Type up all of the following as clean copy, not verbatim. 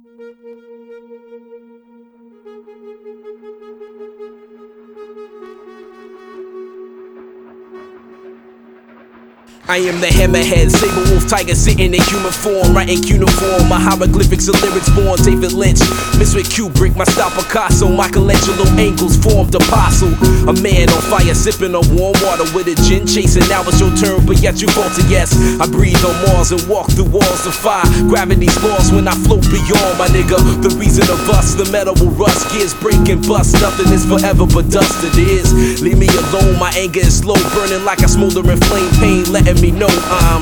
I am the hammerhead, saber wolf tiger sitting in human form, writing cuneiform. My hieroglyphics and lyrics born David Lynch, mixed with Kubrick, my style Picasso, Michelangelo angles formed apostle. A man on fire sipping on warm water with a gin chasing. Now it's your turn, but yet you falter. Yes, I breathe on Mars and walk through walls of fire. Gravity's lost when I float beyond, my nigga. The reason of us, the metal will rust, gears break and bust. Nothing is forever but dust. It is. Leave me alone. My anger is slow, burning like a smoldering flame. Pain letting me know I'm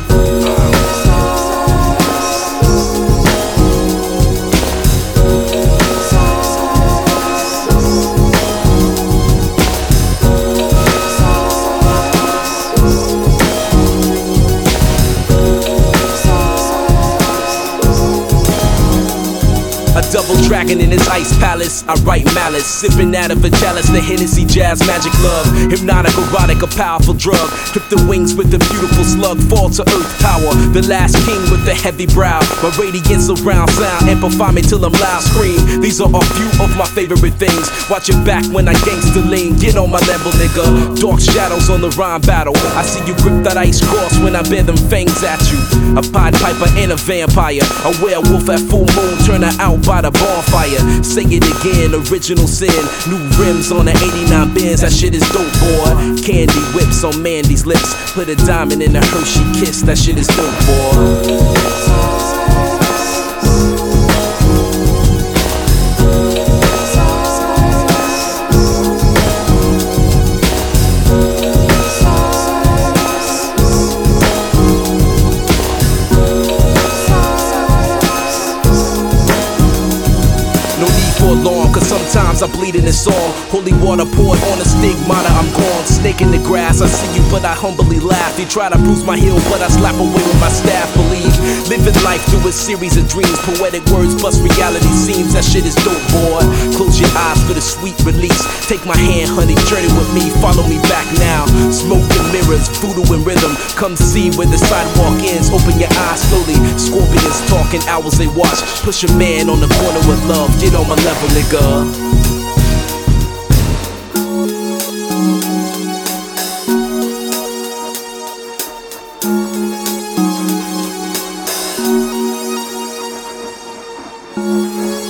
a double dragon in his ice palace. I write malice, sipping out of a chalice. The Hennessy jazz magic love, hypnotic, erotic, a powerful drug. Clip the wings with the beautiful slug, fall to earth power. The last king with the heavy brow. My radiance around sound, amplify me till I'm loud. Scream. These are a few of my favorite things. Watch your back when I gangster lean. Get on my level, nigga. Dark shadows on the rhyme battle. I see you grip that ice cross when I bear them fangs at you. A Pied Piper and a vampire, a werewolf at full moon, turn her out by the bonfire. Say it again, original sin. New rims on the 89 Benz, that shit is dope, boy. Candy whips on Mandy's lips. Put a diamond in a Hershey kiss, that shit is dope, boy. Cause sometimes I bleed in this song. Holy water poured on a stigmata, I'm gone. Snake in the grass, I see you but I humbly laugh. You try to bruise my heel but I slap away with my staff. Believe, living life through a series of dreams. Poetic words plus reality seems, that shit is dope, boy. Close your eyes for the sweet release. Take my hand, honey, journey with me. Follow me back now. Smoke and mirrors, voodoo and rhythm. Come see where the sidewalk ends. Open your eyes slowly. Scorpions talking, owls they watch. Push a man on the corner with love. Get on my level, nigga. Thank